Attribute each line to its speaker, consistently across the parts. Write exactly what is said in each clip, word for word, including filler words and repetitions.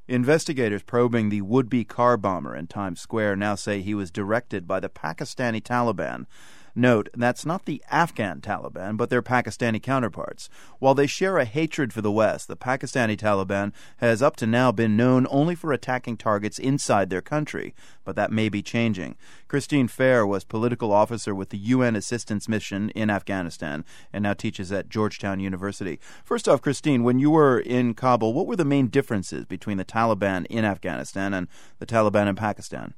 Speaker 1: Investigators probing the would-be car bomber in Times Square now say he was directed by the Pakistani Taliban. Note, that's not the Afghan Taliban, but their Pakistani counterparts. While they share a hatred for the West, the Pakistani Taliban has up to now been known only for attacking targets inside their country, but that may be changing. Christine Fair was political officer with the U N Assistance Mission in Afghanistan and now teaches at Georgetown University. First off, Christine, when you were in Kabul, what were the main differences between the Taliban in Afghanistan and the Taliban in Pakistan?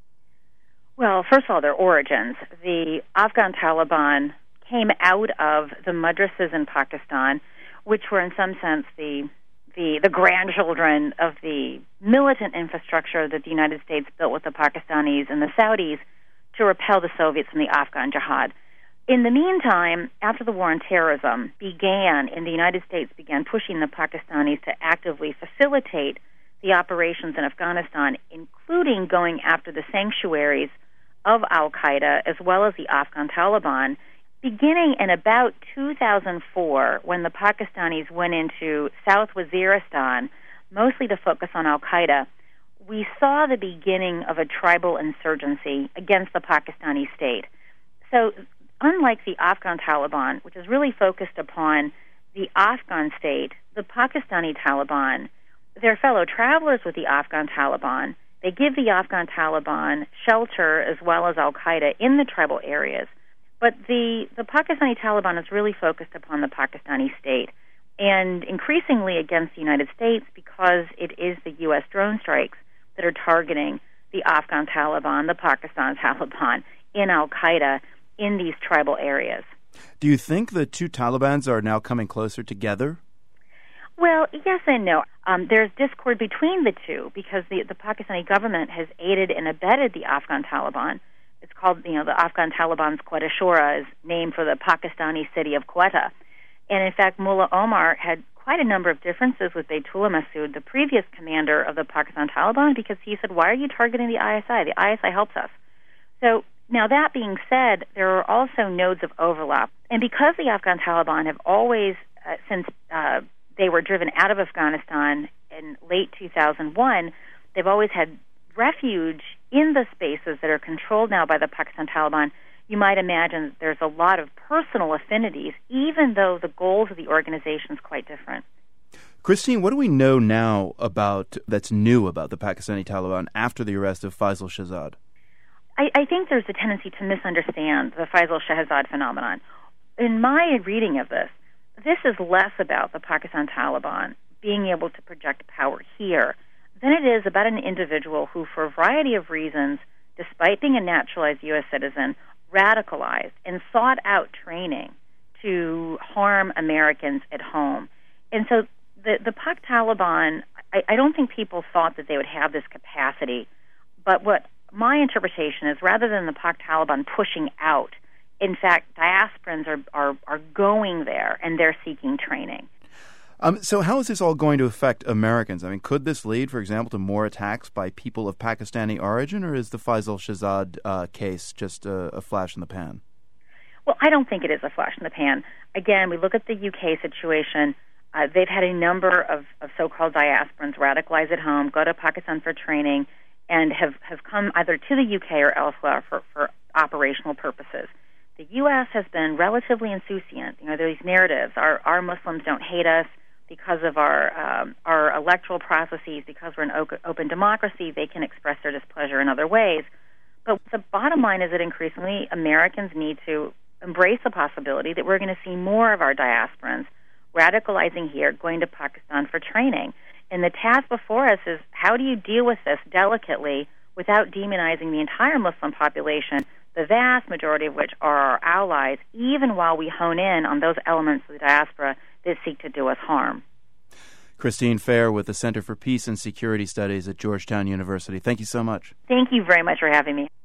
Speaker 2: Well, first of all, their origins. The Afghan Taliban came out of the madrasas in Pakistan, which were in some sense the, the the grandchildren of the militant infrastructure that the United States built with the Pakistanis and the Saudis to repel the Soviets from the Afghan Jihad. In the meantime, after the war on terrorism began and the United States began pushing the Pakistanis to actively facilitate the operations in Afghanistan, including going after the sanctuaries of al-Qaeda as well as the Afghan Taliban, beginning in about two thousand four when the Pakistanis went into South Waziristan, mostly to focus on al-Qaeda, we saw the beginning of a tribal insurgency against the Pakistani state. So unlike the Afghan Taliban, which is really focused upon the Afghan state, the Pakistani Taliban, they're fellow travelers with the Afghan Taliban. They give the Afghan Taliban shelter as well as al-Qaeda in the tribal areas. But the, the Pakistani Taliban is really focused upon the Pakistani state and increasingly against the United States because it is the U S drone strikes that are targeting the Afghan Taliban, the Pakistan Taliban, in al-Qaeda in these tribal areas.
Speaker 1: Do you think the two Talibans are now coming closer together?
Speaker 2: Well, yes and no. Um, there's discord between the two because the, the Pakistani government has aided and abetted the Afghan Taliban. It's called, you know, the Afghan Taliban's Quetta Shura is named for the Pakistani city of Quetta. And in fact, Mullah Omar had quite a number of differences with Baytullah Masood, the previous commander of the Pakistan Taliban, because he said, why are you targeting the I S I? The I S I helps us. So now that being said, there are also nodes of overlap. And because the Afghan Taliban have always, uh, since uh, they were driven out of Afghanistan in late two thousand one, they've always had refuge in the spaces that are controlled now by the Pakistan Taliban. You might imagine that there's a lot of personal affinities, even though the goals of the organization is quite different.
Speaker 1: Christine, what do we know now about that's new about the Pakistani Taliban after the arrest of Faisal Shahzad?
Speaker 2: I, I think there's a tendency to misunderstand the Faisal Shahzad phenomenon. In my reading of this, this is less about the Pakistan Taliban being able to project power here than it is about an individual who, for a variety of reasons, despite being a naturalized U S citizen, radicalized and sought out training to harm Americans at home. And so the, the Pak Taliban, I, I don't think people thought that they would have this capacity, but what my interpretation is, rather than the Pak Taliban pushing out, in fact, diasporans are, are, are going there, and they're seeking training.
Speaker 1: Um, so how is this all going to affect Americans? I mean, could this lead, for example, to more attacks by people of Pakistani origin, or is the Faisal Shahzad uh, case just a, a flash in the pan?
Speaker 2: Well, I don't think it is a flash in the pan. Again, we look at the U K situation. Uh, they've had a number of, of so-called diasporans radicalize at home, go to Pakistan for training, and have, have come either to the U K or elsewhere for, for operational purposes. The U S has been relatively insouciant. You know, these narratives, our, our Muslims don't hate us because of our um, our electoral processes, because we're an open democracy, they can express their displeasure in other ways. But the bottom line is that increasingly Americans need to embrace the possibility that we're going to see more of our diasporans radicalizing here, going to Pakistan for training. And the task before us is, how do you deal with this delicately without demonizing the entire Muslim population, the vast majority of which are our allies, even while we hone in on those elements of the diaspora that seek to do us harm.
Speaker 1: Christine Fair with the Center for Peace and Security Studies at Georgetown University. Thank you so much.
Speaker 2: Thank you very much for having me.